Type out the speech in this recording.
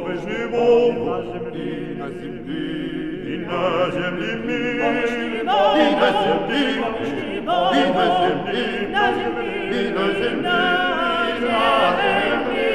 здоровий живому, і на землі, і на землі мир, і на землі, і на землі, і на землі, і на землі, і на землі.